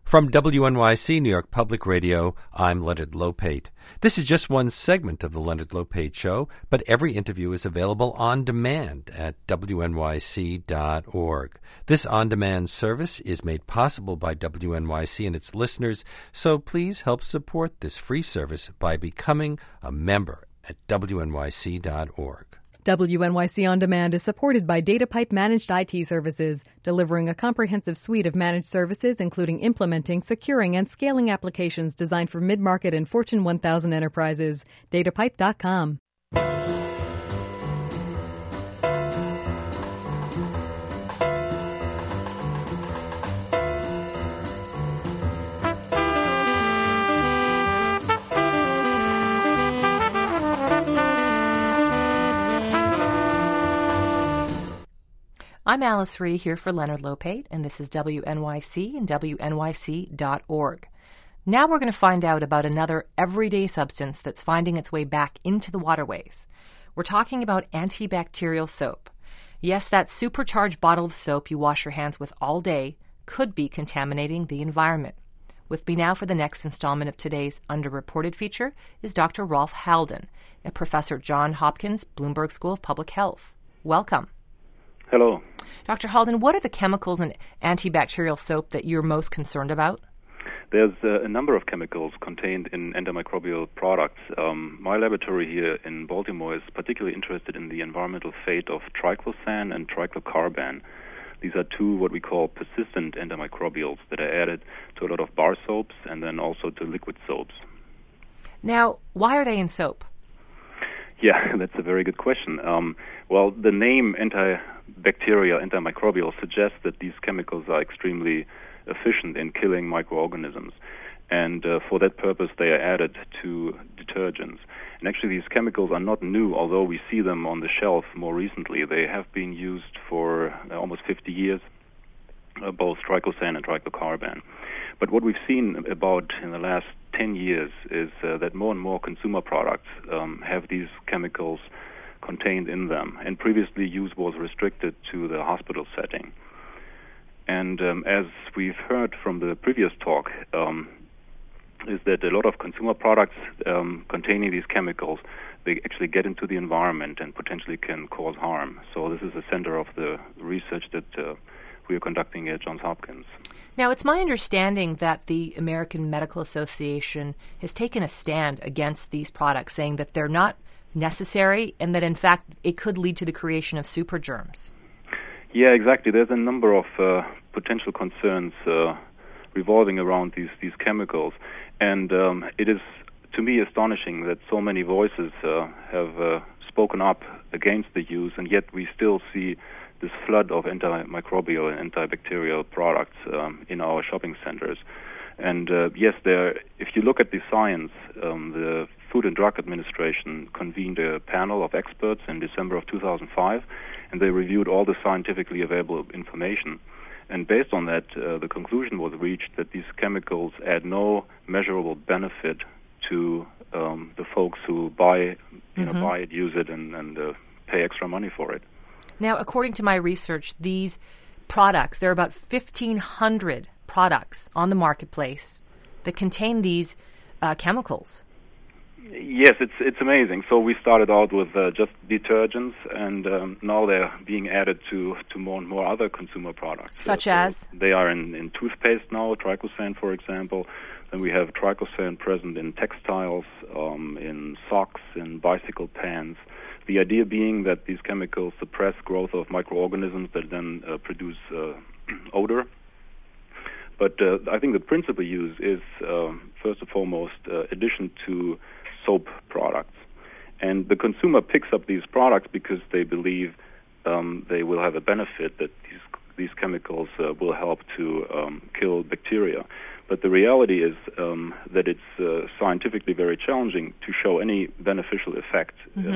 From WNYC, New York Public Radio, I'm Leonard Lopate. This is just one segment of the Leonard Lopate Show, but every interview is available on demand at WNYC.org. This on-demand service is made possible by WNYC and its listeners, so please help support this free service by becoming a member at WNYC.org. WNYC On Demand is supported by DataPipe Managed IT Services, delivering a comprehensive suite of managed services including implementing, securing, and scaling applications designed for mid-market and Fortune 1000 enterprises. DataPipe.com. I'm Alice Ree here for Leonard Lopate, and this is WNYC and WNYC.org. Now we're going to find out about another everyday substance that's finding its way back into the waterways. We're talking about antibacterial soap. Yes, that supercharged bottle of soap you wash your hands with all day could be contaminating the environment. With me now for the next installment of today's Underreported feature is Dr. Rolf Halden, a professor at Johns Hopkins Bloomberg School of Public Health. Welcome. Hello. Dr. Halden, what are the chemicals in antibacterial soap that you're most concerned about? There's a number of chemicals contained in antimicrobial products. My laboratory here in Baltimore is particularly interested in the environmental fate of triclosan and triclocarban. These are two what we call persistent antimicrobials that are added to a lot of bar soaps and then also to liquid soaps. Now, why are they in soap? Yeah, that's a very good question. Well, the name antimicrobial suggests that these chemicals are extremely efficient in killing microorganisms. And for that purpose, they are added to detergents. And actually, these chemicals are not new, although we see them on the shelf more recently. They have been used for almost 50 years, both triclosan and triclocarban. But what we've seen about in the last 10 years is that more and more consumer products have these chemicals contained in them. And previously, use was restricted to the hospital setting. And as we've heard from the previous talk, is that a lot of consumer products containing these chemicals, they actually get into the environment and potentially can cause harm. So this is the center of the research that we are conducting at Johns Hopkins. Now, it's my understanding that the American Medical Association has taken a stand against these products, saying that they're not necessary and that, in fact, it could lead to the creation of supergerms. Yeah, exactly. There's a number of potential concerns revolving around these chemicals. And it is, to me, astonishing that so many voices have spoken up against the use, and yet we still see this flood of antimicrobial and antibacterial products in our shopping centers. And yes, if you look at the science, the Food and Drug Administration convened a panel of experts in December of 2005, and they reviewed all the scientifically available information. And based on that, the conclusion was reached that these chemicals add no measurable benefit to the folks who buy it, use it, and pay extra money for it. Now, according to my research, these products, there are about 1,500 products on the marketplace that contain these chemicals. Yes, it's amazing. So we started out with just detergents, and now they're being added to more and more other consumer products. Such as? They are in toothpaste now, triclosan, for example. Then we have triclosan present in textiles, in socks, in bicycle pants. The idea being that these chemicals suppress growth of microorganisms that then produce odor. But I think the principal use is, first and foremost, addition to soap products. And the consumer picks up these products because they believe they will have a benefit, that these chemicals will help to kill bacteria. But the reality is that it's scientifically very challenging to show any beneficial effect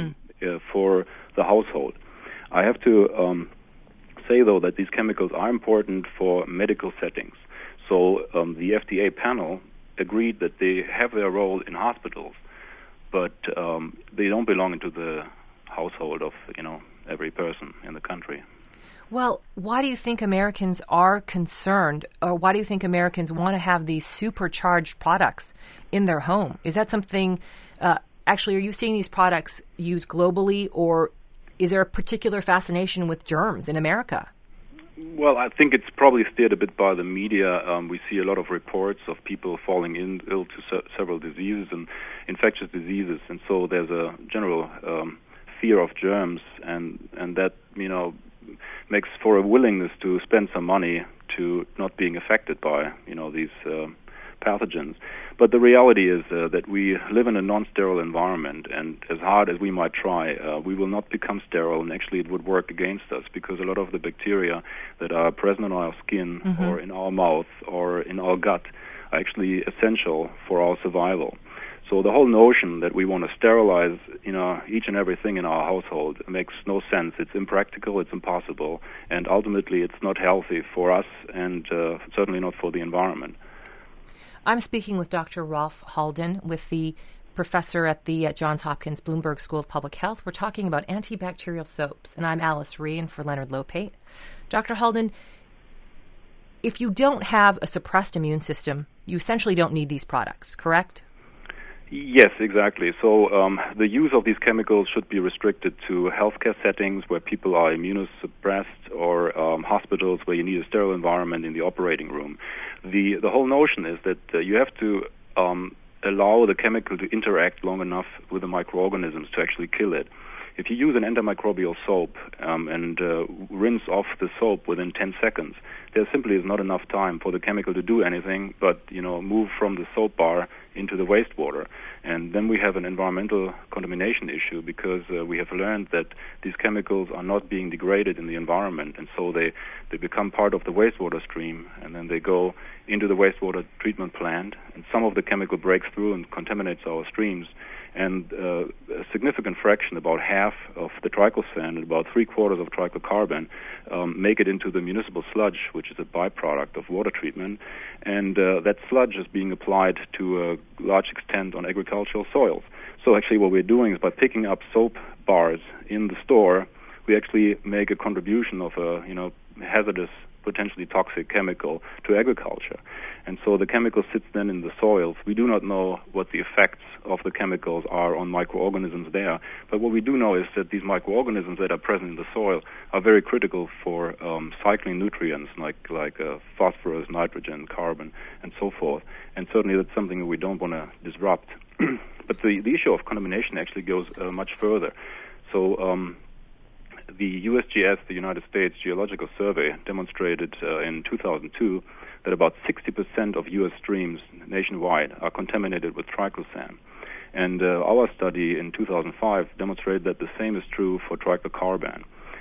for the household. I have to say, though, that these chemicals are important for medical settings. So the FDA panel agreed that they have their role in hospitals, but they don't belong into the household of every person in the country. Well, why do you think Americans are concerned, or why do you think Americans want to have these supercharged products in their home? Is that something, actually, are you seeing these products used globally, or is there a particular fascination with germs in America? Well, I think it's probably steered a bit by the media. We see a lot of reports of people falling ill to several diseases and infectious diseases, and so there's a general fear of germs, and that, makes for a willingness to spend some money to not being affected by, these pathogens. But the reality is that we live in a non-sterile environment, and as hard as we might try, we will not become sterile, and actually it would work against us, because a lot of the bacteria that are present on our skin or in our mouth or in our gut are actually essential for our survival. So the whole notion that we want to sterilize, each and everything in our household makes no sense. It's impractical, it's impossible, and ultimately it's not healthy for us and certainly not for the environment. I'm speaking with Dr. Rolf Halden, with the professor at the Johns Hopkins Bloomberg School of Public Health. We're talking about antibacterial soaps, and I'm Alice Ree, and for Leonard Lopate. Dr. Halden, if you don't have a suppressed immune system, you essentially don't need these products, correct? Yes, exactly. So the use of these chemicals should be restricted to healthcare settings where people are immunosuppressed, or hospitals where you need a sterile environment in the operating room. The whole notion is that you have to allow the chemical to interact long enough with the microorganisms to actually kill it. If you use an antimicrobial soap and rinse off the soap within 10 seconds, there simply is not enough time for the chemical to do anything but, move from the soap bar into the wastewater. And then we have an environmental contamination issue, because we have learned that these chemicals are not being degraded in the environment, and so they become part of the wastewater stream, and then they go into the wastewater treatment plant, and some of the chemical breaks through and contaminates our streams. And a significant fraction, about half of the triclosan and about 3/4 of triclocarban, make it into the municipal sludge, which is a byproduct of water treatment. And that sludge is being applied to a large extent on agricultural soils. So actually what we're doing is, by picking up soap bars in the store, we actually make a contribution of a hazardous, potentially toxic chemical to agriculture. And so the chemical sits then in the soils. We do not know what the effects of the chemicals are on microorganisms there, but what we do know is that these microorganisms that are present in the soil are very critical for cycling nutrients like phosphorus, nitrogen, carbon, and so forth. And certainly that's something that we don't want to disrupt. But the issue of contamination actually goes much further. So the USGS, the United States Geological Survey, demonstrated in 2002 that about 60% of U.S. streams nationwide are contaminated with triclosan. And our study in 2005 demonstrated that the same is true for triclocarban.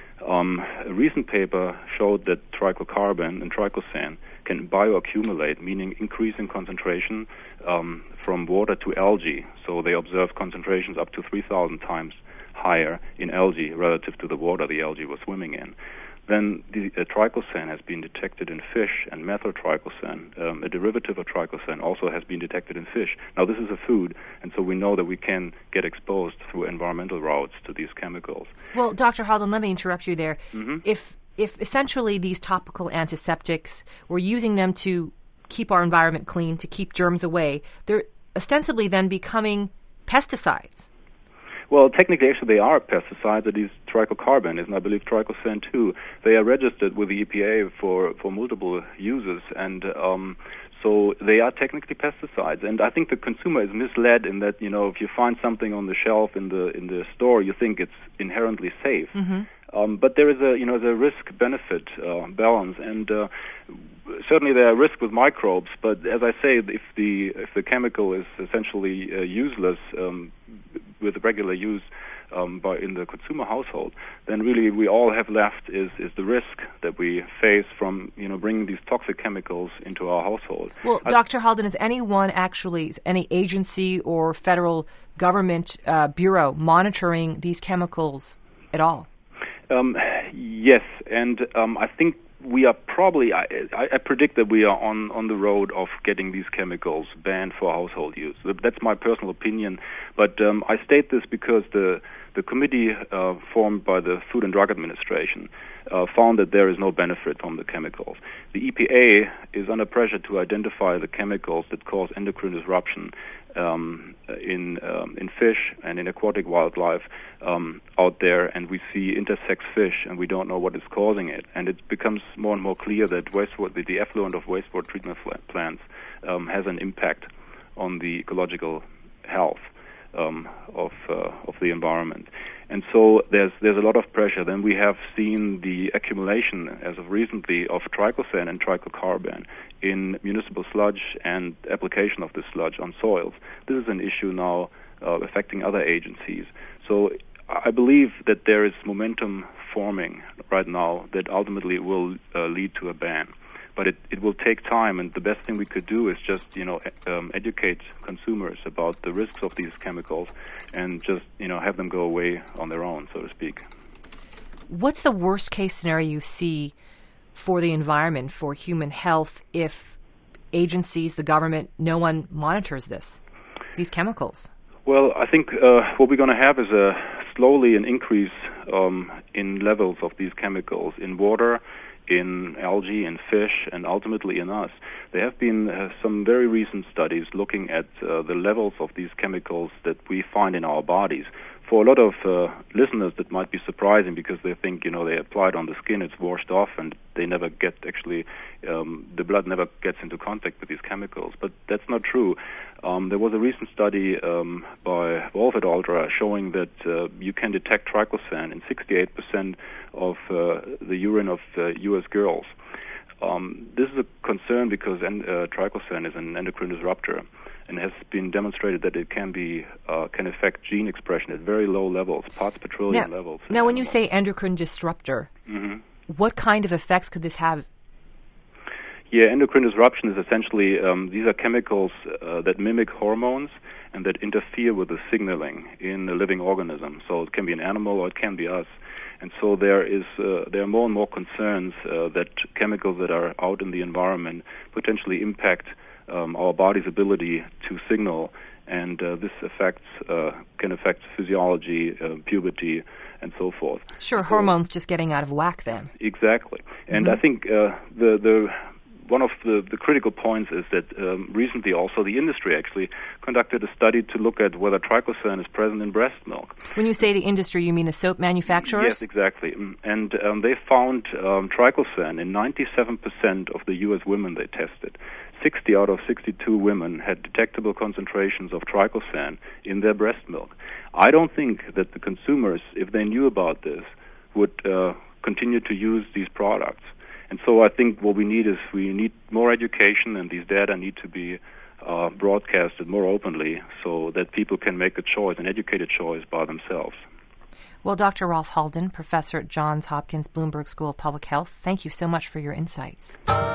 A recent paper showed that triclocarban and triclosan can bioaccumulate, meaning increase in concentration from water to algae. So they observed concentrations up to 3,000 times higher in algae relative to the water the algae was swimming in. Then the triclosan has been detected in fish, and methyltriclosan, a derivative of triclosan, also has been detected in fish. Now, this is a food, and so we know that we can get exposed through environmental routes to these chemicals. Well, Dr. Halden, let me interrupt you there. Mm-hmm. If essentially these topical antiseptics, we're using them to keep our environment clean, to keep germs away, they're ostensibly then becoming pesticides. Well, technically, actually, they are pesticides. It is triclocarban, and I believe triclosan too. They are registered with the EPA for multiple uses, and so they are technically pesticides. And I think the consumer is misled in that, if you find something on the shelf in the store, you think it's inherently safe. Mm-hmm. But there is a risk-benefit balance, and certainly there are risks with microbes. But as I say, if the chemical is essentially useless with regular use in the consumer household, then really we all have left is the risk that we face from bringing these toxic chemicals into our household. Well, Dr. Halden, is any agency or federal government bureau monitoring these chemicals at all? Yes, and I think we are probably, I predict that we are on the road of getting these chemicals banned for household use. That's my personal opinion, but I state this because the committee formed by the Food and Drug Administration found that there is no benefit from the chemicals. The EPA is under pressure to identify the chemicals that cause endocrine disruption in fish and in aquatic wildlife out there, and we see intersex fish, and we don't know what is causing it. And it becomes more and more clear that the effluent of wastewater treatment plants has an impact on the ecological health of the environment. And so there's a lot of pressure. Then we have seen the accumulation, as of recently, of triclosan and triclocarban in municipal sludge and application of the sludge on soils. This is an issue now affecting other agencies. So I believe that there is momentum forming right now that ultimately will lead to a ban. But it will take time, and the best thing we could do is just, educate consumers about the risks of these chemicals and just, have them go away on their own, so to speak. What's the worst case scenario you see for the environment, for human health, if agencies, the government, no one monitors these chemicals? Well, I think what we're going to have is slowly an increase in levels of these chemicals in water, in algae, in fish, and ultimately in us. There have been some very recent studies looking at the levels of these chemicals that we find in our bodies. For a lot of listeners, that might be surprising because they think, they apply it on the skin, it's washed off, and they never get the blood never gets into contact with these chemicals. But that's not true. There was a recent study by Wolf et al. Showing that you can detect triclosan in 68% of the urine of U.S. girls. This is a concern because triclosan is an endocrine disruptor, and has been demonstrated that it can affect gene expression at very low levels, parts per trillion levels. Now, when you say endocrine disruptor, what kind of effects could this have? Yeah, endocrine disruption is essentially, these are chemicals that mimic hormones and that interfere with the signaling in a living organism. So it can be an animal or it can be us. And so there are more and more concerns that chemicals that are out in the environment potentially impact our body's ability to signal, and this can affect physiology, puberty, and so forth. Sure, hormones just getting out of whack then. Exactly. And I think one of the critical points is that recently also the industry actually conducted a study to look at whether triclosan is present in breast milk. When you say the industry, you mean the soap manufacturers? Yes, exactly. And they found triclosan in 97% of the U.S. women they tested. 60 out of 62 women had detectable concentrations of triclosan in their breast milk. I don't think that the consumers, if they knew about this, would continue to use these products. And so I think what we need more education, and these data need to be broadcasted more openly so that people can make a choice, an educated choice by themselves. Well, Dr. Rolf Halden, professor at Johns Hopkins Bloomberg School of Public Health, thank you so much for your insights.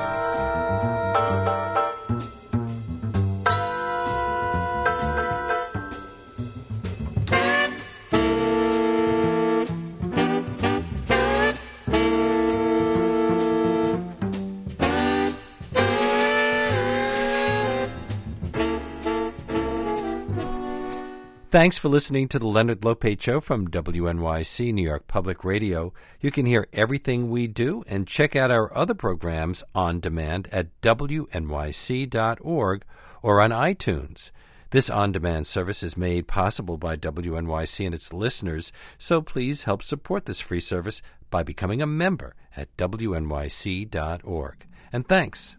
Thanks for listening to the Leonard Lopate Show from WNYC, New York Public Radio. You can hear everything we do and check out our other programs on demand at WNYC.org or on iTunes. This on-demand service is made possible by WNYC and its listeners, so please help support this free service by becoming a member at WNYC.org. And thanks.